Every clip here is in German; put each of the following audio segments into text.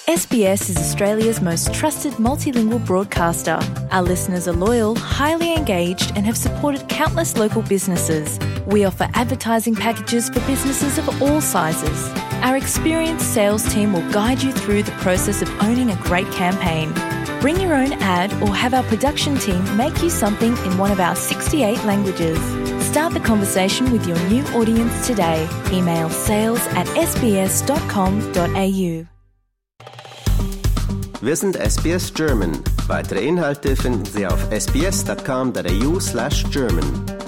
SBS is Australia's most trusted multilingual broadcaster. Our listeners are loyal, highly engaged and have supported countless local businesses. We offer advertising packages for businesses of all sizes. Our experienced sales team will guide you through the process of owning a great campaign. Bring your own ad or have our production team make you something in one of our 68 languages. Start the conversation with your new audience today. Email sales@sbs.com.au. Wir sind SBS German. Weitere Inhalte finden Sie auf sbs.com.au/German.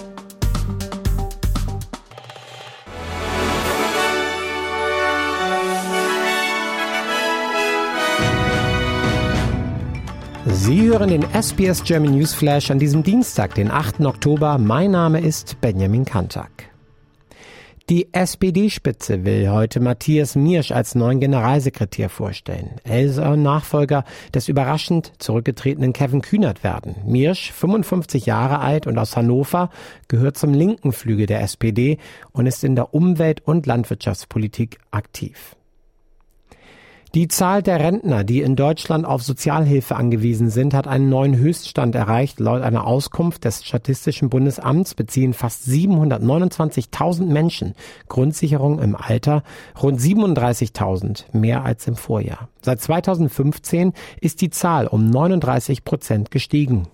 Sie hören den SBS German Newsflash an diesem Dienstag, den 8. Oktober. Mein Name ist Benjamin Kantak. Die SPD-Spitze will heute Matthias Miersch als neuen Generalsekretär vorstellen. Er soll Nachfolger des überraschend zurückgetretenen Kevin Kühnert werden. Miersch, 55 Jahre alt und aus Hannover, gehört zum linken Flügel der SPD und ist in der Umwelt- und Landwirtschaftspolitik aktiv. Die Zahl der Rentner, die in Deutschland auf Sozialhilfe angewiesen sind, hat einen neuen Höchststand erreicht. Laut einer Auskunft des Statistischen Bundesamts beziehen fast 729.000 Menschen Grundsicherung im Alter, rund 37.000 mehr als im Vorjahr. Seit 2015 ist die Zahl um 39% gestiegen.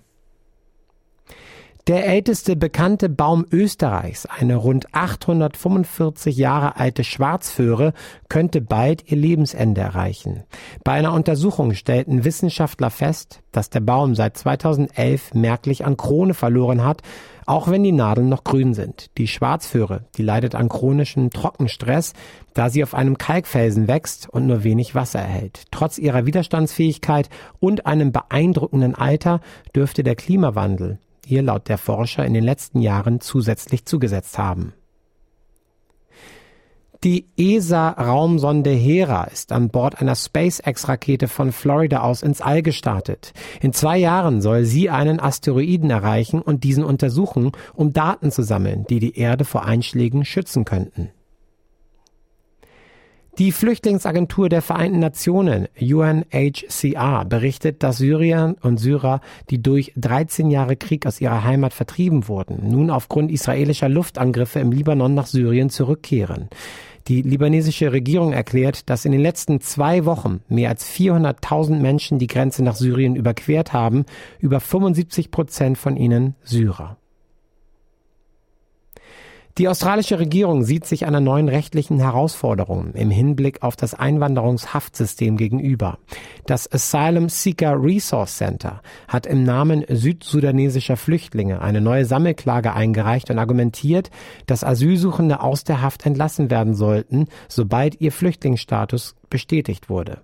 Der älteste bekannte Baum Österreichs, eine rund 845 Jahre alte Schwarzföhre, könnte bald ihr Lebensende erreichen. Bei einer Untersuchung stellten Wissenschaftler fest, dass der Baum seit 2011 merklich an Krone verloren hat, auch wenn die Nadeln noch grün sind. Die Schwarzföhre, die leidet an chronischem Trockenstress, da sie auf einem Kalkfelsen wächst und nur wenig Wasser erhält. Trotz ihrer Widerstandsfähigkeit und einem beeindruckenden Alter dürfte der Klimawandel ihr laut der Forscher in den letzten Jahren zusätzlich zugesetzt haben. Die ESA-Raumsonde Hera ist an Bord einer SpaceX-Rakete von Florida aus ins All gestartet. In 2 Jahren soll sie einen Asteroiden erreichen und diesen untersuchen, um Daten zu sammeln, die die Erde vor Einschlägen schützen könnten. Die Flüchtlingsagentur der Vereinten Nationen, UNHCR, berichtet, dass Syrier und Syrer, die durch 13 Jahre Krieg aus ihrer Heimat vertrieben wurden, nun aufgrund israelischer Luftangriffe im Libanon nach Syrien zurückkehren. Die libanesische Regierung erklärt, dass in den letzten 2 Wochen mehr als 400.000 Menschen die Grenze nach Syrien überquert haben, über 75% von ihnen Syrer. Die australische Regierung sieht sich einer neuen rechtlichen Herausforderung im Hinblick auf das Einwanderungshaftsystem gegenüber. Das Asylum Seeker Resource Center hat im Namen südsudanesischer Flüchtlinge eine neue Sammelklage eingereicht und argumentiert, dass Asylsuchende aus der Haft entlassen werden sollten, sobald ihr Flüchtlingsstatus bestätigt wurde.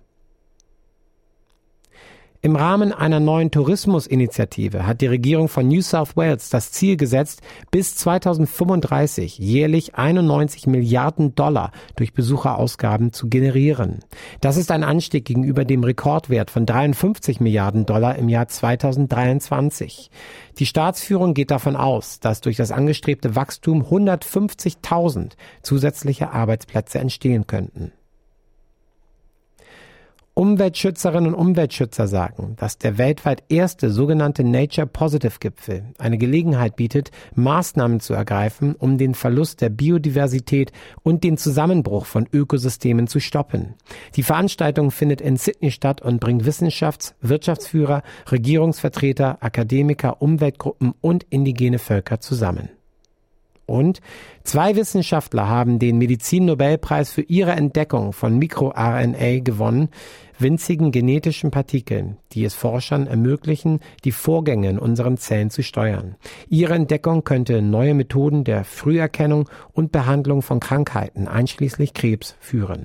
Im Rahmen einer neuen Tourismusinitiative hat die Regierung von New South Wales das Ziel gesetzt, bis 2035 jährlich 91 Milliarden Dollar durch Besucherausgaben zu generieren. Das ist ein Anstieg gegenüber dem Rekordwert von 53 Milliarden Dollar im Jahr 2023. Die Staatsführung geht davon aus, dass durch das angestrebte Wachstum 150.000 zusätzliche Arbeitsplätze entstehen könnten. Umweltschützerinnen und Umweltschützer sagen, dass der weltweit erste sogenannte Nature-Positive-Gipfel eine Gelegenheit bietet, Maßnahmen zu ergreifen, um den Verlust der Biodiversität und den Zusammenbruch von Ökosystemen zu stoppen. Die Veranstaltung findet in Sydney statt und bringt Wirtschaftsführer, Regierungsvertreter, Akademiker, Umweltgruppen und indigene Völker zusammen. Und 2 Wissenschaftler haben den Medizin-Nobelpreis für ihre Entdeckung von MikroRNA gewonnen, winzigen genetischen Partikeln, die es Forschern ermöglichen, die Vorgänge in unseren Zellen zu steuern. Ihre Entdeckung könnte neue Methoden der Früherkennung und Behandlung von Krankheiten, einschließlich Krebs, führen.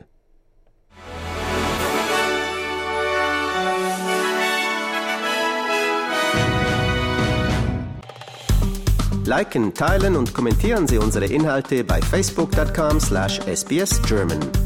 Liken, teilen und kommentieren Sie unsere Inhalte bei facebook.com/sbsgerman.